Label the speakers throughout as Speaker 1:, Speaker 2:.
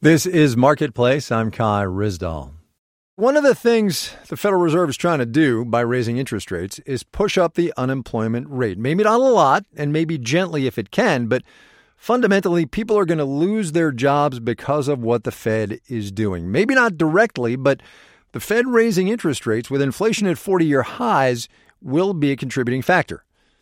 Speaker 1: This is Marketplace. I'm Kai Ryssdal. One of the things the Federal Reserve is trying to do by raising interest rates is push up the unemployment rate. Maybe not a lot, and maybe gently if it can, but fundamentally, people are going to lose their jobs because of what the Fed is doing. Maybe not directly, but the Fed raising interest rates with inflation at 40-year highs will be a contributing factor.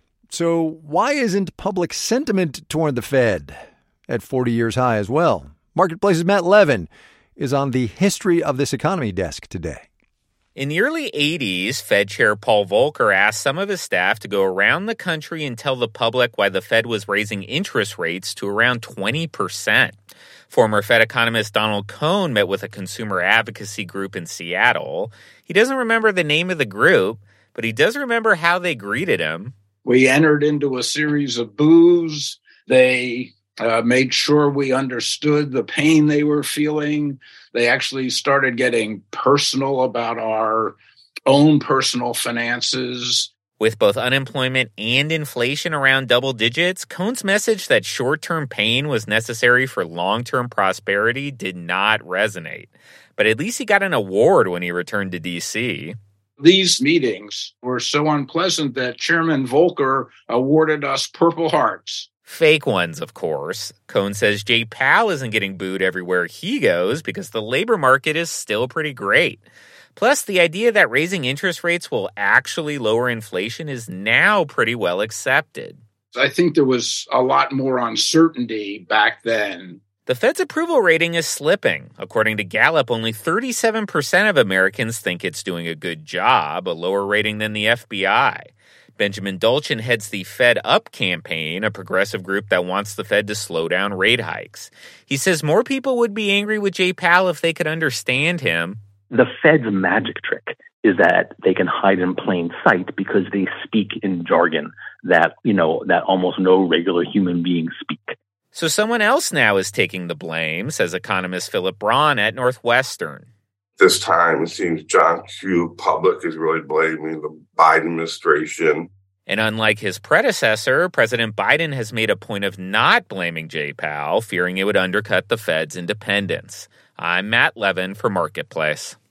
Speaker 1: So why isn't public sentiment toward the Fed at 40 years high as well? Marketplace's Matt Levin is on the History of This Economy desk today.
Speaker 2: In the early 80s, Fed Chair Paul Volcker asked some of his staff to go around the country and tell the public why the Fed was raising interest rates to around 20%. Former Fed economist Donald Cohn met with a consumer advocacy group in Seattle. He doesn't remember the name of the group, but he does remember how they greeted him.
Speaker 3: We entered into a series of boos. They made sure we understood the pain they were feeling. They actually started getting personal about our own personal finances.
Speaker 2: With both unemployment and inflation around double digits, Cohn's message that short-term pain was necessary for long-term prosperity did not resonate. But at least he got an award when he returned to D.C.
Speaker 3: These meetings were so unpleasant that Chairman Volcker awarded us Purple Hearts.
Speaker 2: Fake ones, of course. Cohn says Jay Powell isn't getting booed everywhere he goes because the labor market is still pretty great. Plus, the idea that raising interest rates will actually lower inflation is now pretty well accepted.
Speaker 3: I think there was a lot more uncertainty back then.
Speaker 2: The Fed's approval rating is slipping. According to Gallup, only 37% of Americans think it's doing a good job, a lower rating than the FBI. Benjamin Dolchin heads the Fed Up campaign, a progressive group that wants the Fed to slow down rate hikes. He says more people would be angry with Jay Powell if they could understand him.
Speaker 4: The Fed's magic trick is that they can hide in plain sight because they speak in jargon that almost no regular human beings speak.
Speaker 2: So someone else now is taking the blame, says economist Philip Braun at Northwestern.
Speaker 5: This time, it seems John Q. Public is really blaming the Biden administration.
Speaker 2: And unlike his predecessor, President Biden has made a point of not blaming Jay Powell, fearing it would undercut the Fed's independence. I'm Matt Levin for Marketplace.